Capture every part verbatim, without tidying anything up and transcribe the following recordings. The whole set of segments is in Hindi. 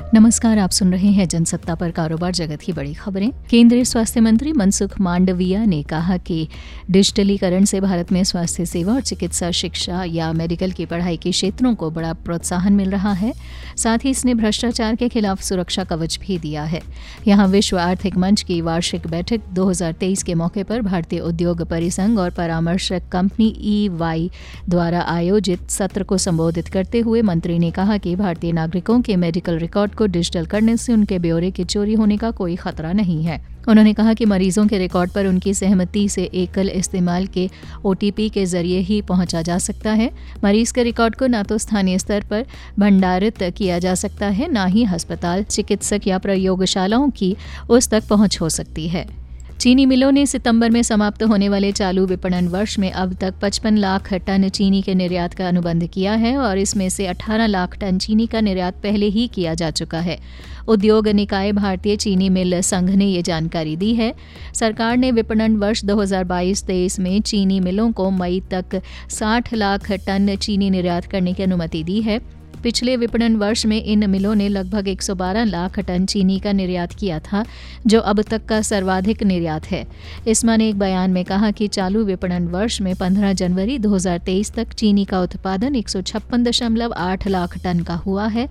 नमस्कार, आप सुन रहे हैं जनसत्ता पर कारोबार जगत की बड़ी खबरें। केंद्रीय स्वास्थ्य मंत्री मनसुख मांडविया ने कहा कि डिजिटलीकरण से भारत में स्वास्थ्य सेवा और चिकित्सा शिक्षा या मेडिकल की पढ़ाई के क्षेत्रों को बड़ा प्रोत्साहन मिल रहा है। साथ ही इसने भ्रष्टाचार के खिलाफ सुरक्षा कवच भी दिया है। यहाँ विश्व आर्थिक मंच की वार्षिक बैठक दो हज़ार तेईस के मौके पर भारतीय उद्योग परिसंघ और परामर्शक कंपनी ई वाई द्वारा आयोजित सत्र को संबोधित करते हुए मंत्री ने कहा कि भारतीय नागरिकों के मेडिकल रिकॉर्ड को डिजिटल करने से उनके ब्यौरे के चोरी होने का कोई खतरा नहीं है। उन्होंने कहा कि मरीजों के रिकॉर्ड पर उनकी सहमति से एकल इस्तेमाल के ओ टी पी के जरिए ही पहुंचा जा सकता है। मरीज के रिकॉर्ड को न तो स्थानीय स्तर पर भंडारित किया जा सकता है, न ही अस्पताल, चिकित्सक या प्रयोगशालाओं की उस तक पहुंच हो सकती है। चीनी मिलों ने सितंबर में समाप्त होने वाले चालू विपणन वर्ष में अब तक पचपन लाख टन चीनी के निर्यात का अनुबंध किया है और इसमें से अठारह लाख टन चीनी का निर्यात पहले ही किया जा चुका है। उद्योग निकाय भारतीय चीनी मिल संघ ने ये जानकारी दी है। सरकार ने विपणन वर्ष दो हज़ार बाईस तेईस में चीनी मिलों को मई तक साठ लाख टन चीनी निर्यात करने की अनुमति दी है। पिछले विपणन वर्ष में इन मिलों ने लगभग एक सौ बारह लाख टन चीनी का निर्यात किया था, जो अब तक का सर्वाधिक निर्यात है। इस्मा ने एक बयान में कहा कि चालू विपणन वर्ष में पंद्रह जनवरी दो हज़ार तेईस तक चीनी का उत्पादन एक सौ छप्पन दशमलव आठ लाख टन का हुआ है,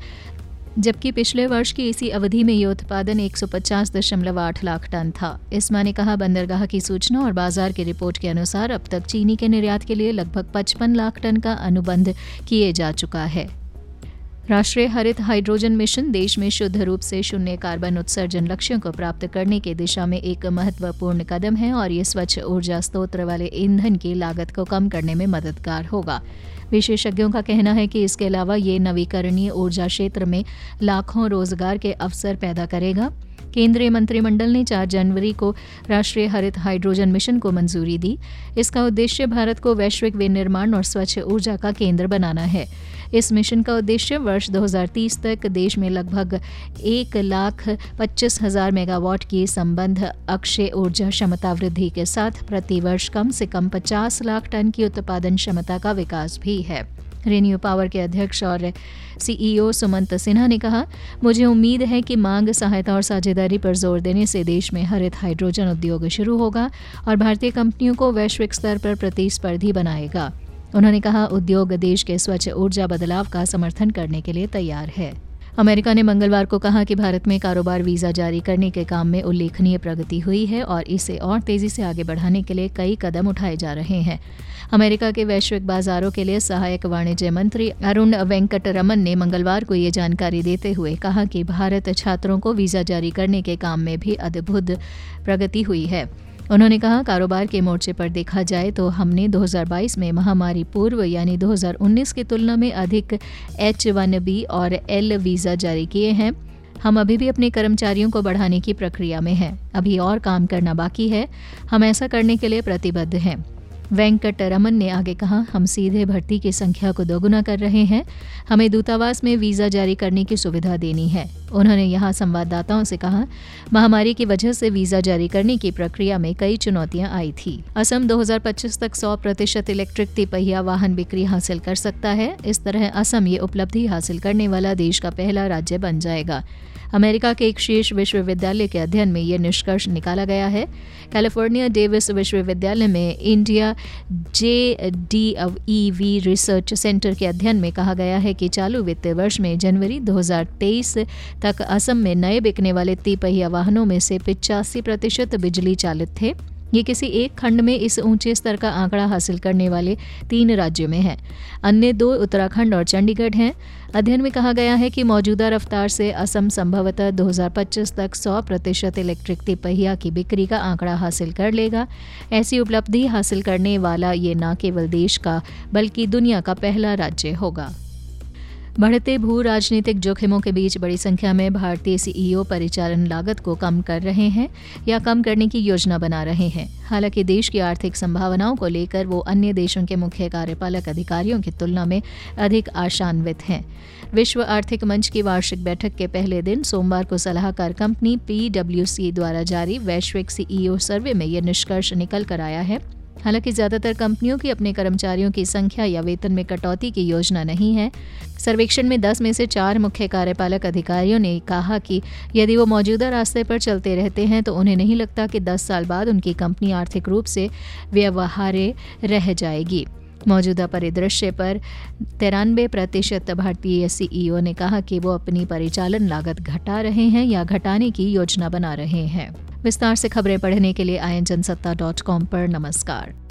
जबकि पिछले वर्ष की इसी अवधि में ये उत्पादन एक सौ पचास दशमलव आठ लाख टन था। इस्मा ने कहा, बंदरगाह की सूचना और बाजार की रिपोर्ट के अनुसार अब तक चीनी के निर्यात के लिए लगभग पचपन लाख टन का अनुबंध किए जा चुका है। राष्ट्रीय हरित हाइड्रोजन मिशन देश में शुद्ध रूप से शून्य कार्बन उत्सर्जन लक्ष्यों को प्राप्त करने की दिशा में एक महत्वपूर्ण कदम है और ये स्वच्छ ऊर्जा स्रोत वाले ईंधन की लागत को कम करने में मददगार होगा। विशेषज्ञों का कहना है कि इसके अलावा ये नवीकरणीय ऊर्जा क्षेत्र में लाखों रोजगार के अवसर पैदा करेगा। केंद्रीय मंत्रिमंडल ने चार जनवरी को राष्ट्रीय हरित हाइड्रोजन मिशन को मंजूरी दी। इसका उद्देश्य भारत को वैश्विक विनिर्माण और स्वच्छ ऊर्जा का केंद्र बनाना है। इस मिशन का उद्देश्य वर्ष दो हज़ार तीस तक देश में लगभग एक लाख पच्चीस हजार मेगावाट की संबद्ध अक्षय ऊर्जा क्षमता वृद्धि के साथ प्रतिवर्ष कम से कम पचास लाख टन की उत्पादन क्षमता का विकास भी है। रेन्यू पावर के अध्यक्ष और सी ई ओ सुमंत सिन्हा ने कहा, मुझे उम्मीद है कि मांग, सहायता और साझेदारी पर जोर देने से देश में हरित हाइड्रोजन उद्योग शुरू होगा और भारतीय कंपनियों को वैश्विक स्तर पर प्रतिस्पर्धी बनाएगा। उन्होंने कहा, उद्योग देश के स्वच्छ ऊर्जा बदलाव का समर्थन करने के लिए तैयार है। अमेरिका ने मंगलवार को कहा कि भारत में कारोबार वीज़ा जारी करने के काम में उल्लेखनीय प्रगति हुई है और इसे और तेजी से आगे बढ़ाने के लिए कई कदम उठाए जा रहे हैं। अमेरिका के वैश्विक बाजारों के लिए सहायक वाणिज्य मंत्री अरुण वेंकटरमन ने मंगलवार को ये जानकारी देते हुए कहा कि भारत छात्रों को वीज़ा जारी करने के काम में भी अद्भुत प्रगति हुई है। उन्होंने कहा, कारोबार के मोर्चे पर देखा जाए तो हमने दो हज़ार बाईस में महामारी पूर्व यानी दो हज़ार उन्नीस की तुलना में अधिक एच वन बी और एल वीज़ा जारी किए हैं। हम अभी भी अपने कर्मचारियों को बढ़ाने की प्रक्रिया में हैं। अभी और काम करना बाकी है। हम ऐसा करने के लिए प्रतिबद्ध हैं। वेंकटरमन ने आगे कहा, हम सीधे भर्ती की संख्या को दोगुना कर रहे हैं। हमें दूतावास में वीज़ा जारी करने की सुविधा देनी है। उन्होंने यहाँ संवाददाताओं से कहा, महामारी की वजह से वीज़ा जारी करने की प्रक्रिया में कई चुनौतियां आई थी। असम दो हज़ार पच्चीस तक सौ प्रतिशत इलेक्ट्रिक तिपहिया वाहन बिक्री हासिल कर सकता है। इस तरह असम ये उपलब्धि हासिल करने वाला देश का पहला राज्य बन जाएगा। अमेरिका के एक शीर्ष विश्वविद्यालय के अध्ययन में यह निष्कर्ष निकाला गया है। कैलिफोर्निया डेविस विश्वविद्यालय में India J D E V research centre के अध्ययन में कहा गया है कि चालू वित्तीय वर्ष में जनवरी दो हज़ार तेईस तक असम में नए बिकने वाले तिपहिया वाहनों में से पिचासी प्रतिशत बिजली चालित थे। ये किसी एक खंड में इस ऊंचे स्तर का आंकड़ा हासिल करने वाले तीन राज्यों में है। अन्य दो उत्तराखंड और चंडीगढ़ हैं। अध्ययन में कहा गया है कि मौजूदा रफ्तार से असम संभवतः दो हज़ार पच्चीस तक सौ प्रतिशत इलेक्ट्रिक तिपहिया की बिक्री का आंकड़ा हासिल कर लेगा। ऐसी उपलब्धि हासिल करने वाला ये न केवल देश का बल्कि दुनिया का पहला राज्य होगा। बढ़ते भू राजनीतिक जोखिमों के बीच बड़ी संख्या में भारतीय सी ई ओ परिचालन लागत को कम कर रहे हैं या कम करने की योजना बना रहे हैं। हालांकि देश की आर्थिक संभावनाओं को लेकर वो अन्य देशों के मुख्य कार्यपालक अधिकारियों की तुलना में अधिक आशान्वित हैं। विश्व आर्थिक मंच की वार्षिक बैठक के पहले दिन सोमवार को सलाहकार कंपनी पी डब्ल्यू सी द्वारा जारी वैश्विक सी ई ओ सर्वे में यह निष्कर्ष निकल कर आया है। हालांकि ज्यादातर कंपनियों की अपने कर्मचारियों की संख्या या वेतन में कटौती की योजना नहीं है। सर्वेक्षण में दस में से चार मुख्य कार्यपालक अधिकारियों ने कहा कि यदि वो मौजूदा रास्ते पर चलते रहते हैं तो उन्हें नहीं लगता कि दस साल बाद उनकी कंपनी आर्थिक रूप से व्यवहार्य रह जाएगी। मौजूदा परिदृश्य पर तिरानवे प्रतिशत भारतीय सीईओ ने कहा कि वो अपनी परिचालन लागत घटा रहे हैं या घटाने की योजना बना रहे हैं। विस्तार से खबरें पढ़ने के लिए I N Jansatta dot com पर नमस्कार।